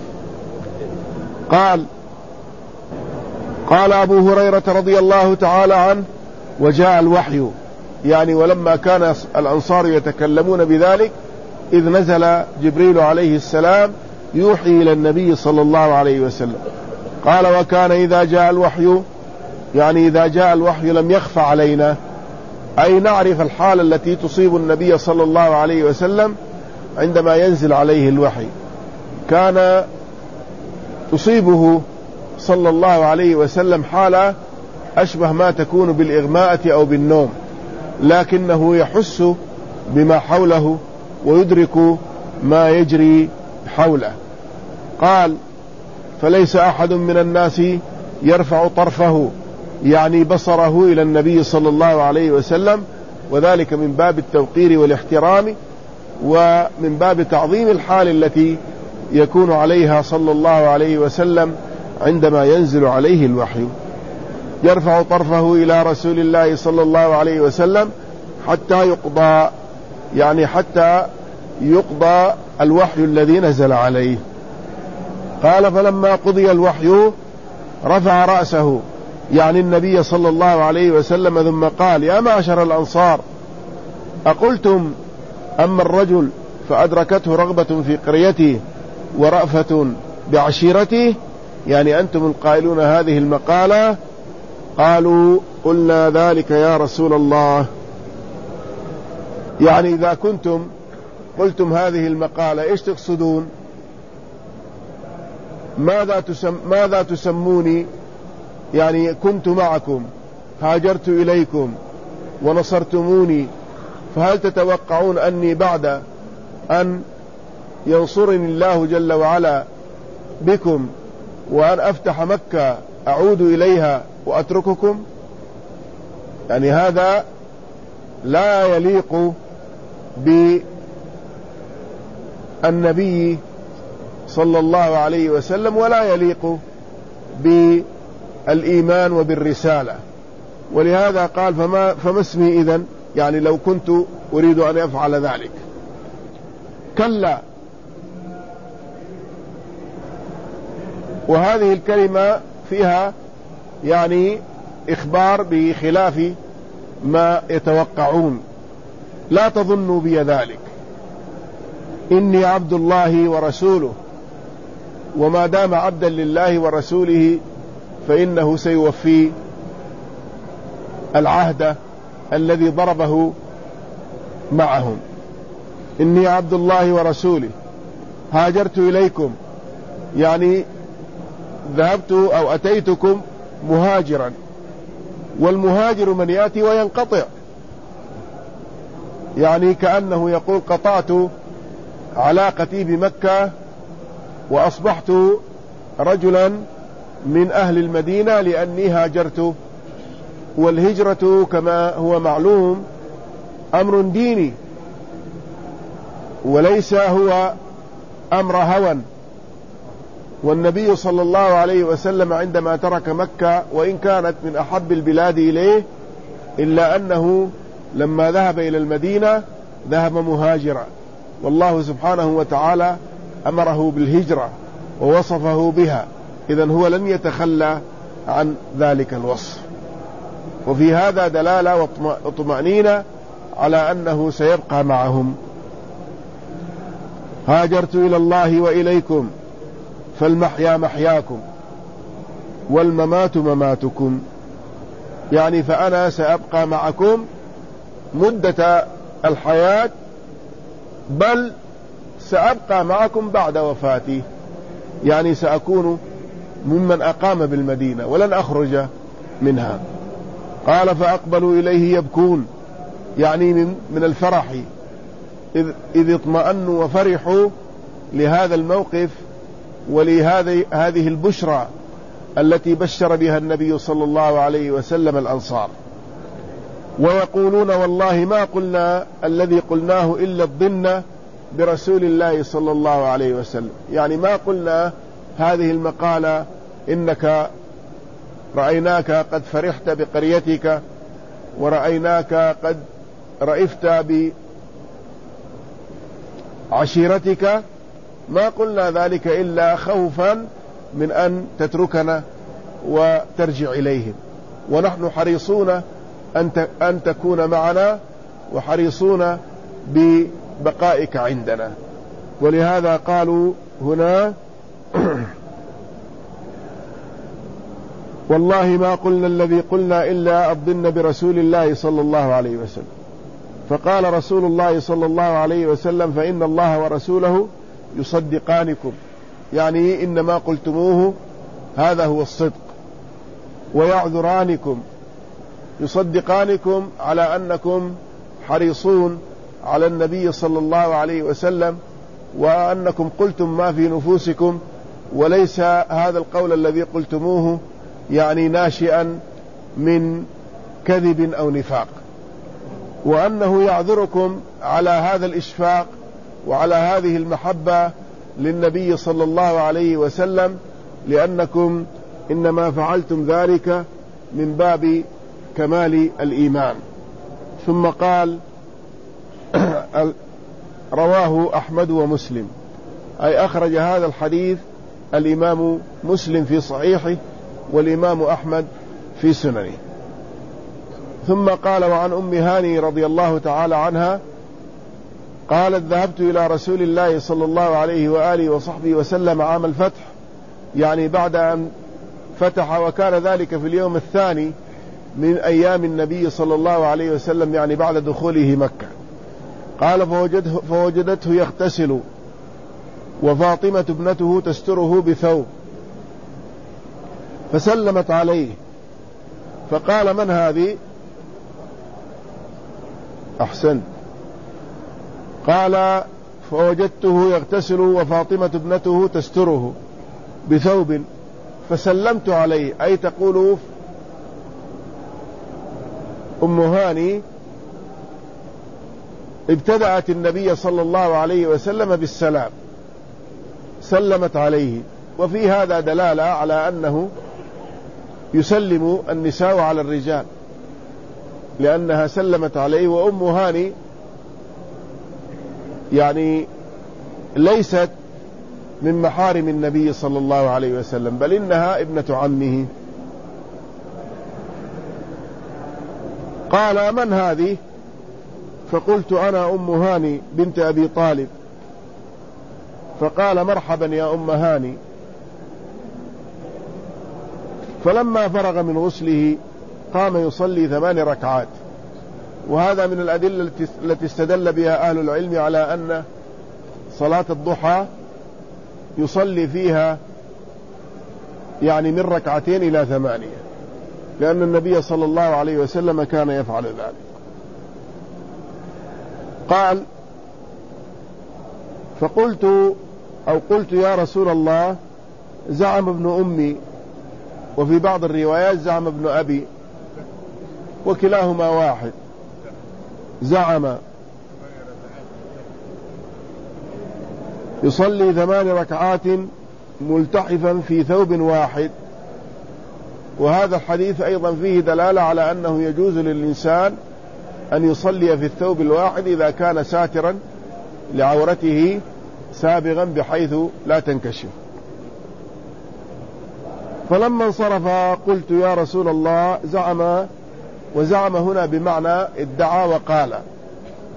قال قال أبو هريرة رضي الله تعالى عنه: وجاء الوحي، يعني ولما كان الأنصار يتكلمون بذلك إذ نزل جبريل عليه السلام يوحي إلى النبي صلى الله عليه وسلم. قال: وكان إذا جاء الوحي، يعني إذا جاء الوحي لم يخف علينا، أي نعرف الحالة التي تصيب النبي صلى الله عليه وسلم عندما ينزل عليه الوحي. كان تصيبه صلى الله عليه وسلم حالة أشبه ما تكون بالإغماءة أو بالنوم، لكنه يحس بما حوله ويدرك ما يجري حوله. قال: فليس أحد من الناس يرفع طرفه، يعني بصره إلى النبي صلى الله عليه وسلم، وذلك من باب التوقير والاحترام ومن باب تعظيم الحال التي يكون عليها صلى الله عليه وسلم عندما ينزل عليه الوحي. يرفع طرفه إلى رسول الله صلى الله عليه وسلم حتى يقضى، يعني حتى يقضى الوحي الذي نزل عليه. قال: فلما قضي الوحي رفع رأسه، يعني النبي صلى الله عليه وسلم، ثم قال: يا معشر الأنصار، أقلتم أما الرجل فأدركته رغبة في قريته ورأفة بعشيرته، يعني أنتم القائلون هذه المقالة؟ قالوا: قلنا ذلك يا رسول الله. يعني إذا كنتم قلتم هذه المقالة إيش تقصدون؟ ماذا, تسم ماذا تسموني؟ يعني كنت معكم، هاجرت إليكم ونصرتموني، فهل تتوقعون أني بعد أن ينصرني الله جل وعلا بكم وأن أفتح مكة أعود إليها وأترككم؟ يعني هذا لا يليق بالنبي صلى الله عليه وسلم، ولا يليق بالإيمان وبالرسالة. ولهذا قال: فما, فما اسمي إذن؟ يعني لو كنت أريد أن أفعل ذلك. كلا. وهذه الكلمة فيها يعني إخبار بخلاف ما يتوقعون. لا تظنوا بي ذلك، إني عبد الله ورسوله، وما دام عبدا لله ورسوله فإنه سيوفي العهد الذي ضربه معهم. إني عبد الله ورسوله، هاجرت إليكم، يعني ذهبت أو أتيتكم مهاجرا، والمهاجر من يأتي وينقطع، يعني كأنه يقول: قطعت علاقتي بمكة وأصبحت رجلا من أهل المدينة لأني هاجرت. والهجرة كما هو معلوم أمر ديني، وليس هو أمر هوى. والنبي صلى الله عليه وسلم عندما ترك مكة، وإن كانت من أحب البلاد إليه، إلا أنه لما ذهب إلى المدينة ذهب مهاجرا، والله سبحانه وتعالى أمره بالهجرة ووصفه بها، إذن هو لن يتخلى عن ذلك الوصف. وفي هذا دلالة وطمأنينة على أنه سيبقى معهم. هاجرت إلى الله وإليكم فالمحيا محياكم والممات مماتكم، يعني فأنا سأبقى معكم مدة الحياة، بل سأبقى معكم بعد وفاتي، يعني سأكون ممن أقام بالمدينة ولن أخرج منها. قال فأقبلوا إليه يبكون، يعني من, من الفرح، إذ, إذ اطمأنوا وفرحوا لهذا الموقف ولهذه هذه البشرى التي بشر بها النبي صلى الله عليه وسلم الأنصار. ويقولون والله ما قلنا الذي قلناه إلا الظن برسول الله صلى الله عليه وسلم، يعني ما قلنا هذه المقالة إنك رأيناك قد فرحت بقريتك ورأيناك قد رأفت بعشيرتك، ما قلنا ذلك إلا خوفا من أن تتركنا وترجع إليهم، ونحن حريصون أن تكون معنا وحريصون ببقائك عندنا. ولهذا قالوا هنا والله ما قلنا الذي قلنا إلا الظن برسول الله صلى الله عليه وسلم. فقال رسول الله صلى الله عليه وسلم فإن الله ورسوله يصدقانكم، يعني إن ما قلتموه هذا هو الصدق، ويعذرانكم، يصدقانكم على أنكم حريصون على النبي صلى الله عليه وسلم، وأنكم قلتم ما في نفوسكم، وليس هذا القول الذي قلتموه يعني ناشئا من كذب أو نفاق، وأنه يعذركم على هذا الإشفاق وعلى هذه المحبة للنبي صلى الله عليه وسلم، لأنكم إنما فعلتم ذلك من باب كمال الإيمان. ثم قال رواه أحمد ومسلم، أي أخرج هذا الحديث الإمام مسلم في صحيحه والإمام أحمد في سننه. ثم قال وعن أم هاني رضي الله تعالى عنها قالت ذهبت إلى رسول الله صلى الله عليه وآله وصحبه وسلم عام الفتح، يعني بعد أن فتح، وكان ذلك في اليوم الثاني من أيام النبي صلى الله عليه وسلم، يعني بعد دخوله مكة. قال فوجدته, فوجدته يغتسل وفاطمة ابنته تستره بثوب، فسلمت عليه فقال من هذه؟ أحسن. قال فوجدته يغتسل وفاطمة ابنته تستره بثوب فسلمت عليه، أي تقول أم هاني ابتدأت النبي صلى الله عليه وسلم بالسلام، سلمت عليه، وفي هذا دلالة على أنه يسلم النساء على الرجال، لأنها سلمت عليه. وأم هاني يعني ليست من محارم النبي صلى الله عليه وسلم، بل إنها ابنة عمه. قال من هذه؟ فقلت أنا أم هاني بنت أبي طالب. فقال مرحبا يا أم هاني. فلما فرغ من غسله قام يصلي ثمان ركعات، وهذا من الأدلة التي استدل بها أهل العلم على أن صلاة الضحى يصلي فيها يعني من ركعتين إلى ثمانية، لأن النبي صلى الله عليه وسلم كان يفعل ذلك. قال فقلت أو قلت يا رسول الله زعم ابن أمي، وفي بعض الروايات زعم ابن أبي، وكلاهما واحد. زعم يصلي ثمان ركعات ملتحفا في ثوب واحد، وهذا الحديث أيضا فيه دلالة على أنه يجوز للإنسان أن يصلي في الثوب الواحد إذا كان ساترا لعورته سابغا بحيث لا تنكشف. فلما انصرف قلت يا رسول الله زعم، وزعم هنا بمعنى ادعى وقال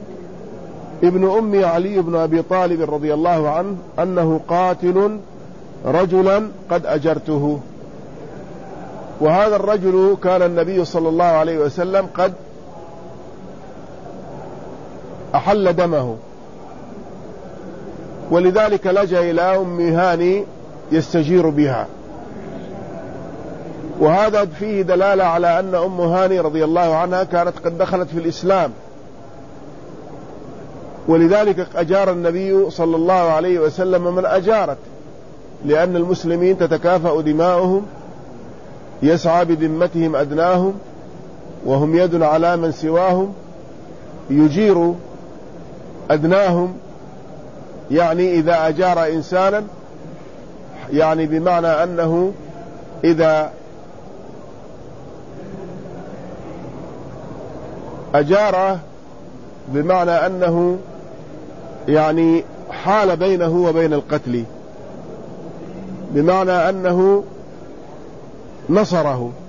ابن أمي علي بن أبي طالب رضي الله عنه أنه قاتل رجلا قد أجرته. وهذا الرجل كان النبي صلى الله عليه وسلم قد أحل دمه، ولذلك لجأ إلى أم هاني يستجير بها. وهذا فيه دلالة على أن أم هاني رضي الله عنها كانت قد دخلت في الإسلام، ولذلك أجار النبي صلى الله عليه وسلم من أجارت، لأن المسلمين تتكافأ دماؤهم، يسعى بذمتهم أدناهم، وهم يد على من سواهم، يجير أدناهم. يعني إذا أجار إنسانا يعني بمعنى أنه إذا أجاره بمعنى أنه يعني حال بينه وبين القتل، بمعنى أنه نصره،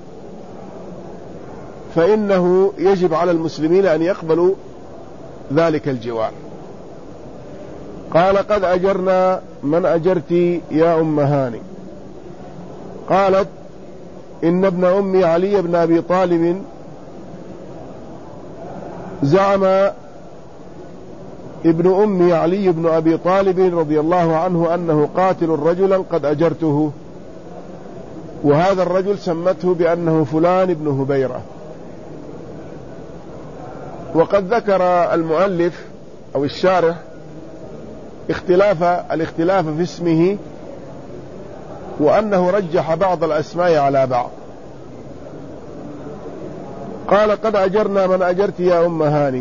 فإنه يجب على المسلمين أن يقبلوا ذلك الجوار. قال قد أجرنا من أجرت يا أم هاني. قالت إن ابن أمي علي بن أبي طالب زعم ابن أمي علي بن أبي طالب رضي الله عنه أنه قاتل رجلا قد أجرته، وهذا الرجل سمته بأنه فلان ابن هبيرة. وقد ذكر المؤلف أو الشارح اختلاف الاختلاف في اسمه، وأنه رجح بعض الأسماء على بعض. قال قد أجرنا من أجرت يا أم هاني.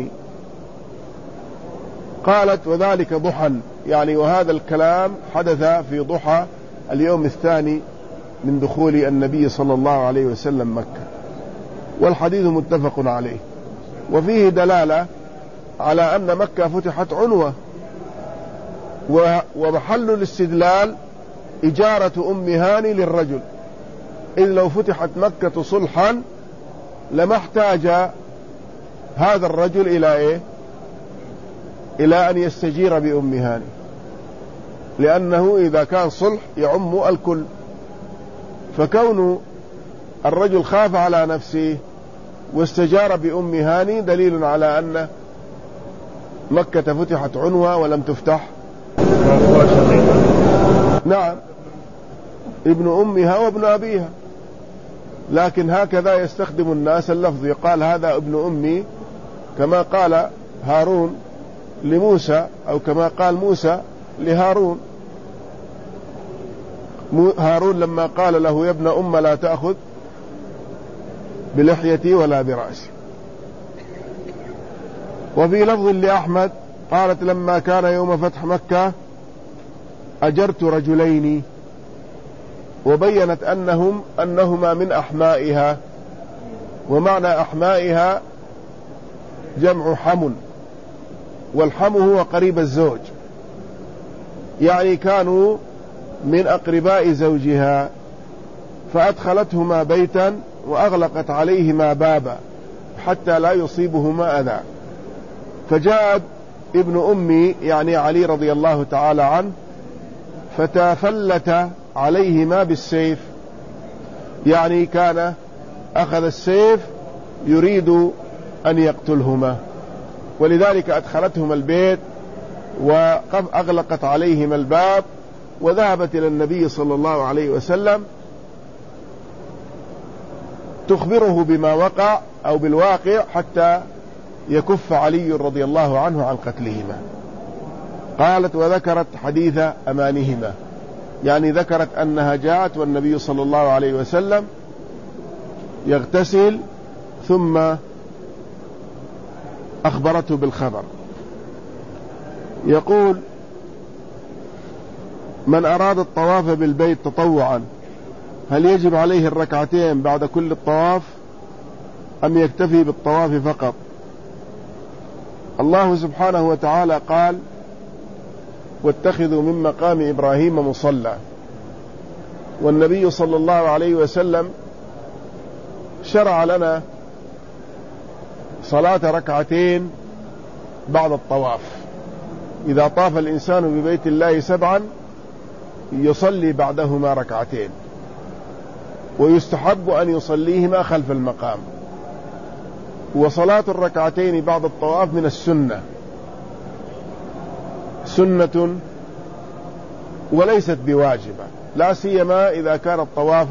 قالت وذلك ضحى، يعني وهذا الكلام حدث في ضحى اليوم الثاني من دخول النبي صلى الله عليه وسلم مكة، والحديث متفق عليه، وفيه دلالة على أن مكة فتحت عنوة، ومحل الاستدلال إجارة أم هاني للرجل، إذ لو فتحت مكة صلحا لما احتاج هذا الرجل إلى إيه؟ إلى أن يستجير بأم هاني، لأنه إذا كان صلح يعم الكل، فكون الرجل خاف على نفسه واستجار بأم هاني دليل على أن مكة فتحت عنوة ولم تفتح. نعم، ابن أمها وابن أبيها، لكن هكذا يستخدم الناس اللفظ، يقال هذا ابن أمي، كما قال هارون لموسى، أو كما قال موسى لهارون. هارون لما قال له يا ابن أم لا تأخذ بلحيتي ولا برأسي. وفي لفظ لأحمد قالت لما كان يوم فتح مكة أجرت رجلين، وبينت أنهم أنهما من أحمائها، ومعنى أحمائها جمع حم، والحم هو قريب الزوج، يعني كانوا من أقرباء زوجها، فأدخلتهما بيتا وأغلقت عليهما بابا حتى لا يصيبهما أذى. فجاء ابن أمي يعني علي رضي الله تعالى عنه فتفلت عليهما بالسيف، يعني كان أخذ السيف يريد أن يقتلهما، ولذلك أدخلتهما البيت وأغلقت عليهما الباب، وذهبت إلى النبي صلى الله عليه وسلم تخبره بما وقع أو بالواقع حتى يكف علي رضي الله عنه عن قتلهما. قالت وذكرت حديث أمانهما، يعني ذكرت أنها جاءت والنبي صلى الله عليه وسلم يغتسل ثم أخبرته بالخبر. يقول من أراد الطواف بالبيت تطوعا هل يجب عليه الركعتين بعد كل الطواف أم يكتفي بالطواف فقط؟ الله سبحانه وتعالى قال واتخذوا من مقام إبراهيم مصلى، والنبي صلى الله عليه وسلم شرع لنا صلاة ركعتين بعد الطواف. إذا طاف الإنسان ببيت الله سبعا يصلي بعدهما ركعتين، ويستحب أن يصليهما خلف المقام. وصلاة الركعتين بعد الطواف من السنة، سنة وليست بواجبة، لا سيما إذا كان الطواف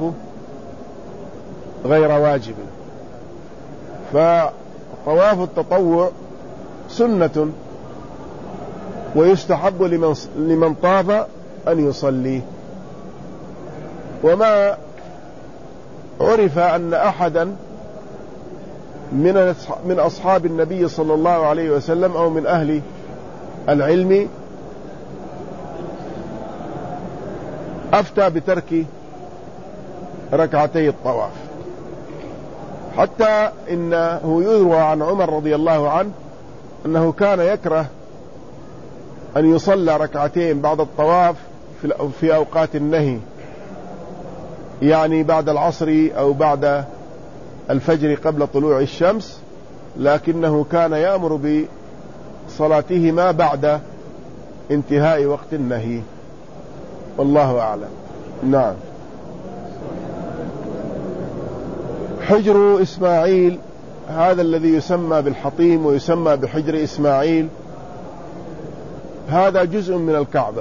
غير واجب. فطواف التطوع سنة ويستحب لمن, لمن طاف أن يصلي. وما عرف أن أحدا من من أصحاب النبي صلى الله عليه وسلم أو من أهل العلم أفتى بترك ركعتي الطواف، حتى إنه يروى عن عمر رضي الله عنه أنه كان يكره أن يصلى ركعتين بعد الطواف في أوقات النهي، يعني بعد العصر أو بعد الفجر قبل طلوع الشمس، لكنه كان يأمر بصلاتهما بعد انتهاء وقت النهي، والله أعلم. نعم. حجر إسماعيل، هذا الذي يسمى بالحطيم ويسمى بحجر إسماعيل، هذا جزء من الكعبة،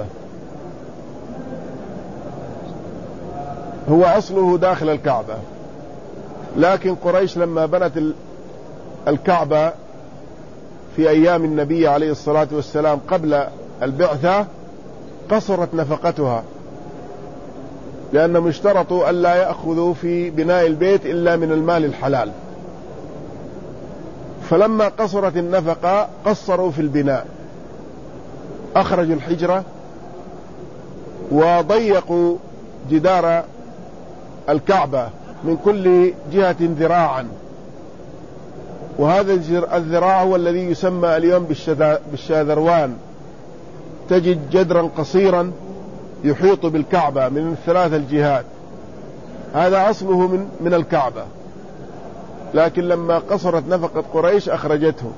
هو أصله داخل الكعبة، لكن قريش لما بنت الكعبة في أيام النبي عليه الصلاة والسلام قبل البعثة قصرت نفقتها، لأنهم اشترطوا ألا يأخذوا في بناء البيت إلا من المال الحلال، فلما قصرت النفقة قصروا في البناء، أخرجوا الحجرة وضيقوا جدار الكعبة من كل جهة ذراعا، وهذا الذراع هو الذي يسمى اليوم بالشاذروان. تجد جدرا قصيرا يحيط بالكعبة من ثلاث الجهات، هذا أصله من, من الكعبة، لكن لما قصرت نفقة قريش أخرجته.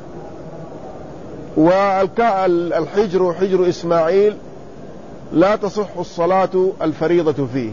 والحجر حجر إسماعيل لا تصح الصلاة الفريضة فيه،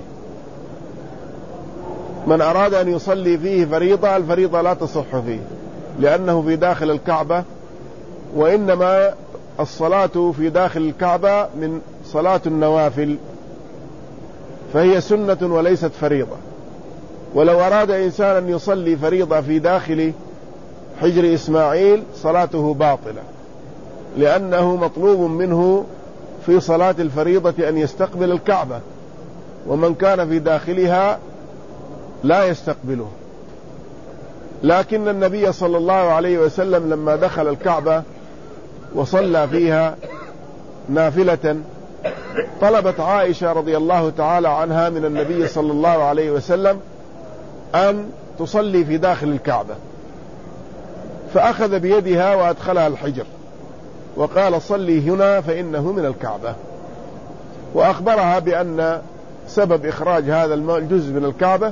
من أراد أن يصلي فيه فريضة الفريضة لا تصح فيه لأنه في داخل الكعبة، وإنما الصلاة في داخل الكعبة من صلاة النوافل، فهي سنة وليست فريضة. ولو أراد إنسان أن يصلي فريضة في داخل حجر إسماعيل صلاته باطلة، لأنه مطلوب منه في صلاة الفريضة أن يستقبل الكعبة، ومن كان في داخلها لا يستقبله. لكن النبي صلى الله عليه وسلم لما دخل الكعبة وصلى فيها نافلة طلبت عائشة رضي الله تعالى عنها من النبي صلى الله عليه وسلم أن تصلي في داخل الكعبة، فأخذ بيدها وأدخلها الحجر وقال صلي هنا فإنه من الكعبة، وأخبرها بأن سبب إخراج هذا الجزء من الكعبة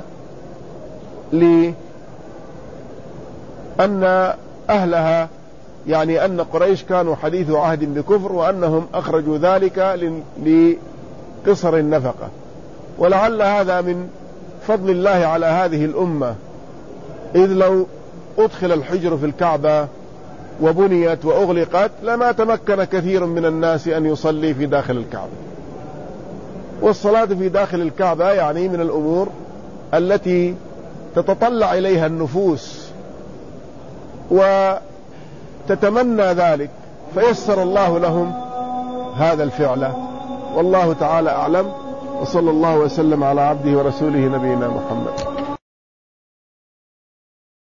لأن أهلها، يعني أن قريش كانوا حديث عهد بكفر، وأنهم أخرجوا ذلك لقصر النفقة. ولعل هذا من فضل الله على هذه الأمة، إذ لو أدخل الحجر في الكعبة وبنيت وأغلقت لما تمكن كثير من الناس أن يصلي في داخل الكعبة. والصلاة في داخل الكعبة يعني من الأمور التي تتطلع إليها النفوس وتتمنى ذلك، فيسر الله لهم هذا الفعل، والله تعالى أعلم، وصلى الله وسلم على عبده ورسوله نبينا محمد.